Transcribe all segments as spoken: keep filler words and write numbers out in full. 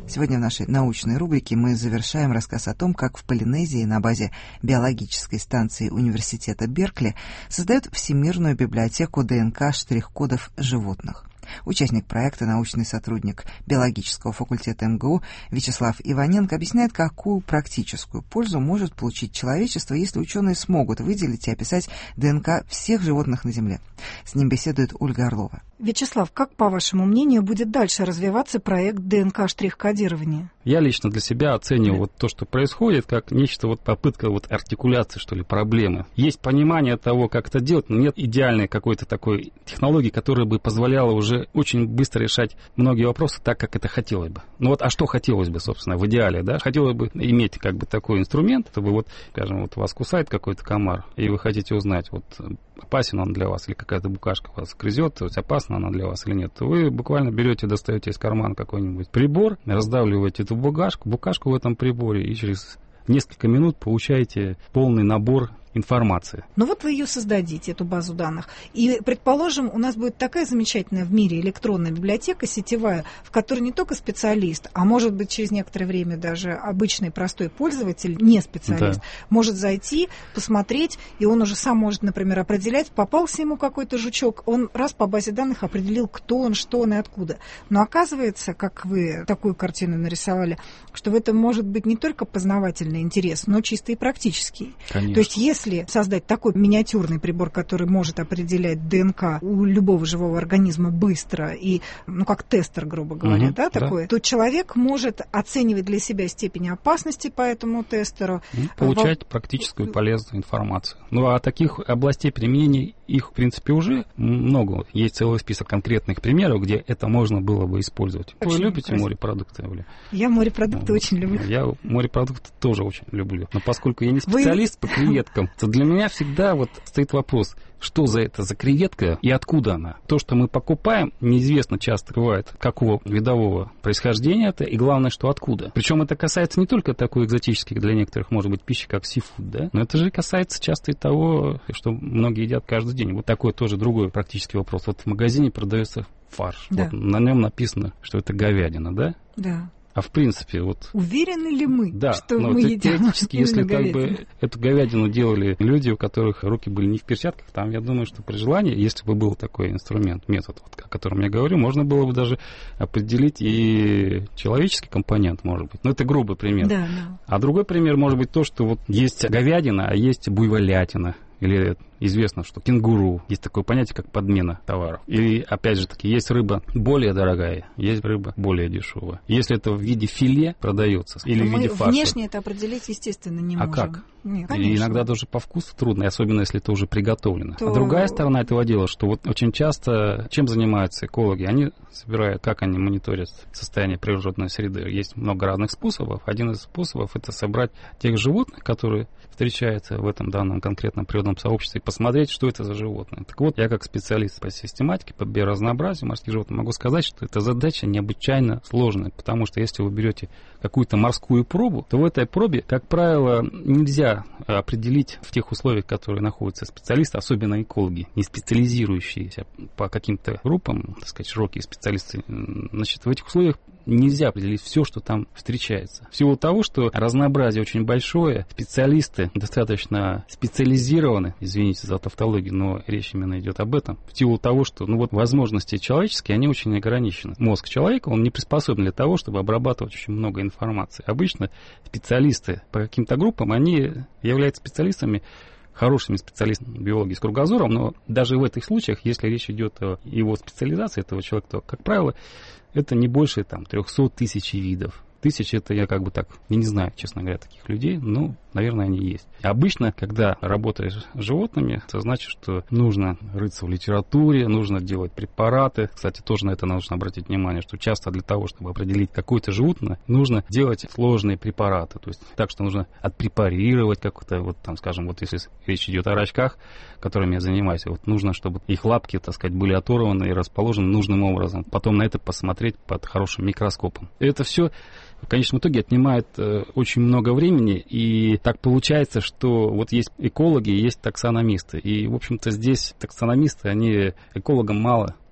Сегодня в нашей научной рубрике мы завершаем рассказ о том, как в Полинезии на базе биологической станции университета Беркли создают всемирную библиотеку ДНК штрих-кодов животных. Участник проекта, научный сотрудник биологического факультета эм гэ у Вячеслав Иваненко объясняет, какую практическую пользу может получить человечество, если ученые смогут выделить и описать ДНК всех животных на Земле. С ним беседует Ольга Орлова. Вячеслав, как, по вашему мнению, будет дальше развиваться проект ДНК-штрих-кодирования? Я лично для себя оцениваю вот то, что происходит, как нечто, вот попытка вот артикуляции, что ли, проблемы. Есть понимание того, как это делать, но нет идеальной какой-то такой технологии, которая бы позволяла уже очень быстро решать многие вопросы так, как это хотелось бы. Ну вот, а что хотелось бы, собственно, в идеале, да? Хотелось бы иметь как бы такой инструмент, чтобы вот, скажем, вот вас кусает какой-то комар, и вы хотите узнать, вот опасен он для вас, или какая-то букашка вас грызет, то есть опасна она для вас или нет, то вы буквально берете, достаете из кармана какой-нибудь прибор, раздавливаете эту букашку, букашку в этом приборе, и через несколько минут получаете полный набор информации. Ну вот вы ее создадите, эту базу данных. И, предположим, у нас будет такая замечательная в мире электронная библиотека сетевая, в которой не только специалист, а может быть через некоторое время даже обычный простой пользователь, не специалист, да, может зайти, посмотреть, и он уже сам может, например, определять, попался ему какой-то жучок, он раз по базе данных определил, кто он, что он и откуда. Но оказывается, как вы такую картину нарисовали, что в этом может быть не только познавательный интерес, но чисто и практический. Конечно. То есть если Если создать такой миниатюрный прибор, который может определять ДНК у любого живого организма быстро и, ну, как тестер, грубо говоря, угу, да, такой, да, то человек может оценивать для себя степень опасности по этому тестеру. И получать Во... практическую полезную информацию. Ну, а таких областей применения, их, в принципе, уже много. Есть целый список конкретных примеров, где это можно было бы использовать. Очень Вы любите красиво. Морепродукты, Оля? Я морепродукты ну, очень люблю. Я морепродукты тоже очень люблю. Но поскольку я не специалист Вы... по креветкам, то для меня всегда вот стоит вопрос, что за это за креветка и откуда она. То, что мы покупаем, неизвестно часто бывает, какого видового происхождения это, и главное, что откуда. Причем это касается не только такой экзотической для некоторых, может быть, пищи, как сифуд, да, но это же касается часто и того, что многие едят каждый день. Вот такой тоже другой практический вопрос. Вот в магазине продается фарш, да, вот на нем написано, что это говядина, да? Да. А в принципе, вот... Уверены ли мы, да, что мы едим? Теоретически, если как бы эту говядину делали люди, у которых руки были не в перчатках, там, я думаю, что при желании, если бы был такой инструмент, метод, вот, о котором я говорю, можно было бы даже определить и человеческий компонент, может быть. Но это грубый пример. Да, да. А другой пример может быть то, что вот есть говядина, а есть буйволятина. Или известно, что кенгуру, есть такое понятие, как подмена товаров. Или, опять же таки, есть рыба более дорогая, есть рыба более дешевая. Если это в виде филе продается, или в виде фарша. Внешне это определить, естественно, не а можем. А как? Нет, и иногда даже по вкусу трудно, особенно если это уже приготовлено. То... А другая сторона этого дела, что вот очень часто чем занимаются экологи? Они собирают, как они мониторят состояние природной среды. Есть много разных способов. Один из способов — это собрать тех животных, которые встречаются в этом данном конкретном природном сообществе, и посмотреть, что это за животные. Так вот, я как специалист по систематике, по биоразнообразию морских животных могу сказать, что эта задача необычайно сложная, потому что если вы берете какую-то морскую пробу, то в этой пробе, как правило, нельзя определить в тех условиях, в которых находятся специалисты, особенно экологи, не специализирующиеся по каким-то группам, так сказать, широкие специалисты. Значит, в этих условиях нельзя определить все, что там встречается. В силу того, что разнообразие очень большое, специалисты достаточно специализированы, извините за тавтологию, но речь именно идет об этом, в силу того, что ну вот, возможности человеческие, они очень ограничены. Мозг человека, он не приспособлен для того, чтобы обрабатывать очень много информации. Обычно специалисты по каким-то группам, они являются специалистами, хорошими специалистами биологии с кругозором, но даже в этих случаях, если речь идет о его специализации этого человека, то, как правило, это не больше там, триста тысяч видов. Тысячи — это я как бы так, я не знаю, честно говоря, таких людей, но, наверное, они есть. Обычно, когда работаешь с животными, это значит, что нужно рыться в литературе, нужно делать препараты. Кстати, тоже на это нужно обратить внимание, что часто для того, чтобы определить какое-то животное, нужно делать сложные препараты. То есть так, что нужно отпрепарировать как-то, вот там, скажем, вот если речь идет о рачках, которыми я занимаюсь, вот нужно, чтобы их лапки, так сказать, были оторваны и расположены нужным образом. Потом на это посмотреть под хорошим микроскопом. И это все в конечном итоге отнимает э, очень много времени, и так получается, что вот есть экологи, есть таксономисты, и, в общем-то, здесь таксономисты, они экологам мало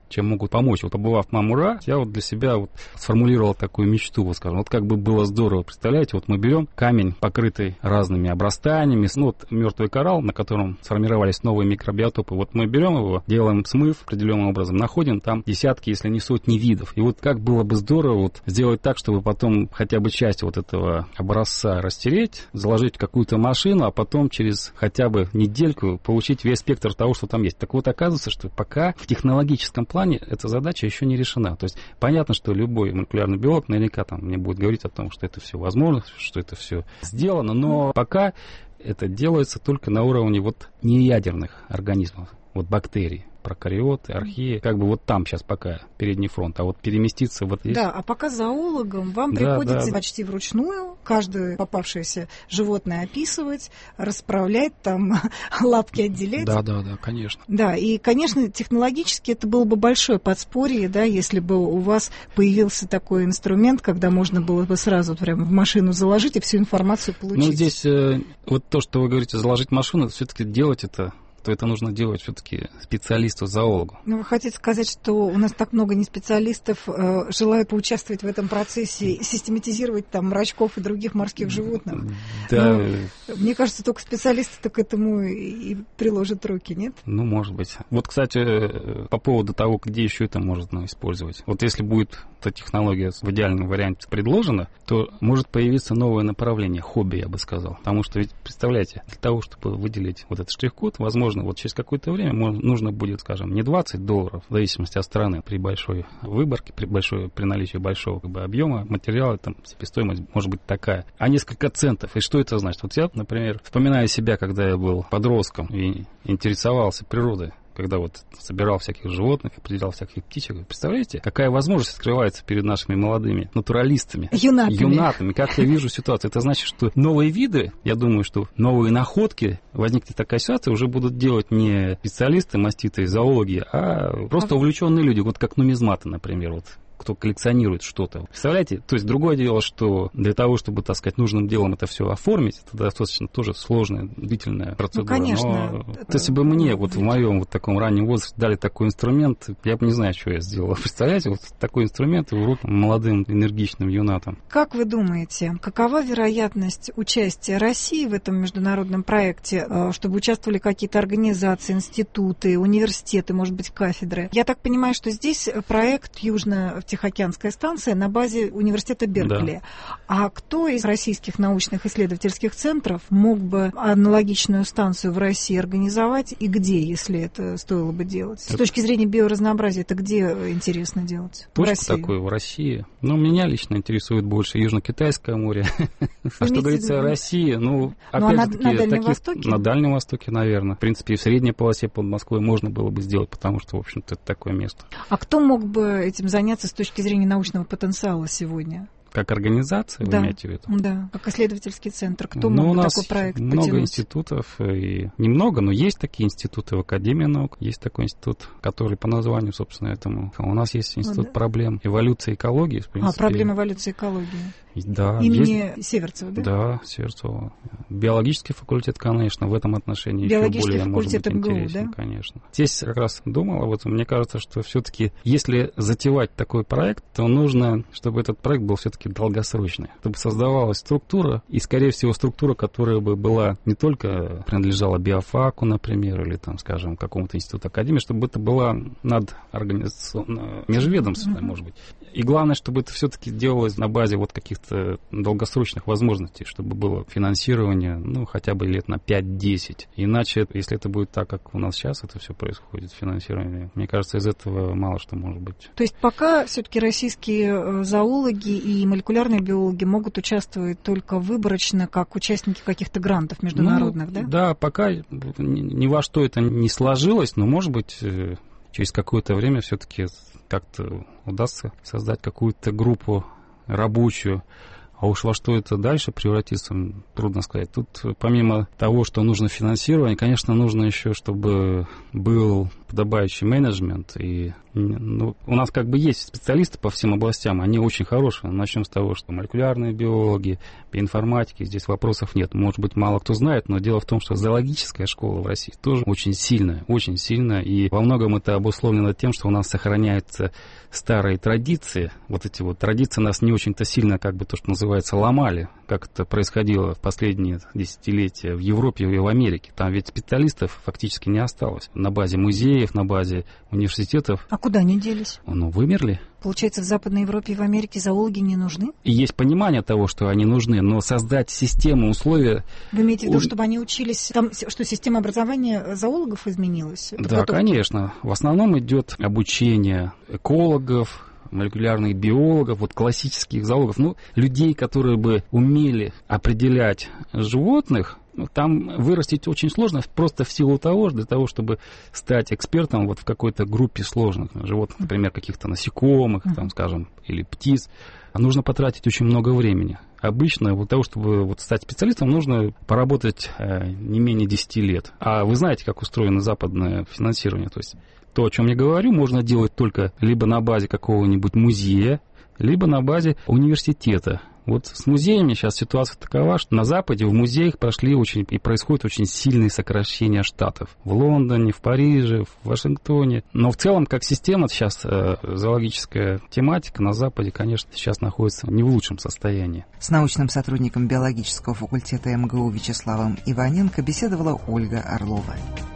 чем могут помочь. Вот побывав в Мамура, я вот для себя вот сформулировал такую мечту, вот скажем, вот как бы было здорово, представляете, вот мы берем камень, покрытый разными обрастаниями, ну вот мертвый коралл, на котором сформировались новые микробиотопы, вот мы берем его, делаем смыв определенным образом, находим там десятки, если не сотни видов. И вот как было бы здорово вот сделать так, чтобы потом хотя бы часть вот этого образца растереть, заложить в какую-то машину, а потом через хотя бы недельку получить весь спектр того, что там есть. Так вот, оказывается, что пока в технологическом плане эта задача еще не решена. То есть понятно, что любой молекулярный биолог наверняка там мне будет говорить о том, что это все возможно, что это все сделано, но пока это делается только на уровне вот неядерных организмов, вот бактерий, прокариоты, археи, как бы вот там сейчас пока передний фронт, а вот переместиться вот здесь. Да, а пока зоологам вам да, приходится да. почти вручную каждое попавшееся животное описывать, расправлять, там лапки отделять. Да, да, да, конечно. Да, и, конечно, технологически это было бы большое подспорье, да, если бы у вас появился такой инструмент, когда можно было бы сразу прямо в машину заложить и всю информацию получить. Ну, здесь э, вот то, что вы говорите, заложить машину, все-таки делать это, то это нужно делать все-таки специалисту-зоологу. Ну, вы хотите сказать, что у нас так много неспециалистов э, желают поучаствовать в этом процессе, систематизировать там рачков и других морских животных? Да. Ну, мне кажется, только специалисты-то к этому и приложат руки, нет? Ну, может быть. Вот, кстати, по поводу того, где еще это можно использовать. Вот если будет эта технология в идеальном варианте предложена, то может появиться новое направление, хобби, я бы сказал. Потому что, ведь, представляете, для того, чтобы выделить вот этот штрих-код, возможно, вот через какое-то время нужно будет, скажем, не двадцать долларов, в зависимости от страны, при большой выборке, при, большой, при наличии большого как бы, объема материала, там себестоимость может быть такая, а несколько центов. И что это значит? Вот я, например, вспоминаю себя, когда я был подростком и интересовался природой, когда вот собирал всяких животных, определял всяких птичек. Представляете, какая возможность открывается перед нашими молодыми натуралистами? Юнатами. Юнатами. Как я вижу ситуацию. Это значит, что новые виды, я думаю, что новые находки, возникнет такая ситуация, уже будут делать не специалисты, маститы, зоологи, а просто увлеченные люди, вот как нумизматы, например, вот. Кто коллекционирует что-то. Представляете? То есть другое дело, что для того, чтобы, так сказать, нужным делом это все оформить, это достаточно тоже сложная, длительная процедура. Ну, конечно. Но это... если бы мне вот в моем вот таком раннем возрасте дали такой инструмент, я бы не знаю, что я сделал. Представляете? Вот такой инструмент в руки молодым, энергичным юнатам. Как вы думаете, какова вероятность участия России в этом международном проекте, чтобы участвовали какие-то организации, институты, университеты, может быть, кафедры? Я так понимаю, что здесь проект Южно Тихоокеанская станция на базе университета Беркли. Да. А кто из российских научных исследовательских центров мог бы аналогичную станцию в России организовать и где, если это стоило бы делать? Это... С точки зрения биоразнообразия, это где интересно делать? Точку в России? Такой в России. Ну, меня лично интересует больше Южно-Китайское море. А что говорится о России, ну, опять же таки... На Дальнем Востоке? На Дальнем Востоке, наверное. В принципе, и в средней полосе под Москвой можно было бы сделать, потому что, в общем-то, это такое место. А кто мог бы этим заняться с точки зрения научного потенциала сегодня? Как организация, да, вы имеете в виду? Да, как исследовательский центр. Кто ну, мог бы такой проект много потянуть? Институтов, и немного, но есть такие институты в Академии наук, есть такой институт, который по названию, собственно, этому. У нас есть институт ну, да. проблем эволюции и экологии. В принципе. А, проблем эволюции и экологии. Да, имени есть... Северцева, да? Да, Северцева. Биологический факультет, конечно, в этом отношении Биологический еще более, может быть, МГУ, интересен, да? конечно. Здесь как раз думал об этом. Мне кажется, что все-таки, если затевать такой проект, то нужно, чтобы этот проект был все-таки долгосрочный. Чтобы создавалась структура, и, скорее всего, структура, которая бы была не только принадлежала биофаку, например, или, там, скажем, какому-то институту академии, чтобы это была надорганизационная, межведомственная, mm-hmm. может быть. И главное, чтобы это все-таки делалось на базе вот каких-то долгосрочных возможностей, чтобы было финансирование, ну, хотя бы лет на пять-десять. Иначе, если это будет так, как у нас сейчас это все происходит, финансирование, мне кажется, из этого мало что может быть. То есть пока все-таки российские зоологи и молекулярные биологи могут участвовать только выборочно, как участники каких-то грантов международных, ну, да? Да, пока ни во что это не сложилось, но, может быть, через какое-то время все-таки как-то удастся создать какую-то группу рабочую. А уж во что это дальше превратится, трудно сказать. Тут помимо того, что нужно финансирование, конечно, нужно еще, чтобы был подобающий менеджмент. И ну, у нас как бы есть специалисты по всем областям, они очень хорошие. Начнем с того, что молекулярные биологи, биоинформатики, здесь вопросов нет. Может быть, мало кто знает, но дело в том, что зоологическая школа в России тоже очень сильная, очень сильная. И во многом это обусловлено тем, что у нас сохраняются старые традиции. Вот эти вот традиции нас не очень-то сильно, как бы то, что называется, ломали, как это происходило в последние десятилетия в Европе и в Америке. Там ведь специалистов фактически не осталось. На базе музеев, на базе университетов. А куда они делись? Ну, вымерли. Получается, в Западной Европе и в Америке зоологи не нужны? И есть понимание того, что они нужны, но создать систему, условия... Вы имеете в виду, чтобы они учились, там, что система образования зоологов изменилась? Да, потом... конечно. В основном идет обучение экологов, молекулярных биологов, вот классических зоологов, ну, людей, которые бы умели определять животных. Там вырастить очень сложно, просто в силу того, для того, чтобы стать экспертом вот в какой-то группе сложных животных, например, каких-то насекомых, там, скажем, или птиц, нужно потратить очень много времени. Обычно для того, чтобы вот стать специалистом, нужно поработать э, не менее десяти лет. А вы знаете, как устроено западное финансирование, то есть то, о чем я говорю, можно делать только либо на базе какого-нибудь музея, либо на базе университета. Вот с музеями сейчас ситуация такова, что на Западе в музеях прошли очень и происходит очень сильные сокращения штатов. В Лондоне, в Париже, в Вашингтоне. Но в целом, как система, сейчас э, зоологическая тематика на Западе, конечно, сейчас находится не в лучшем состоянии. С научным сотрудником биологического факультета эм гэ у Вячеславом Иваненко беседовала Ольга Орлова.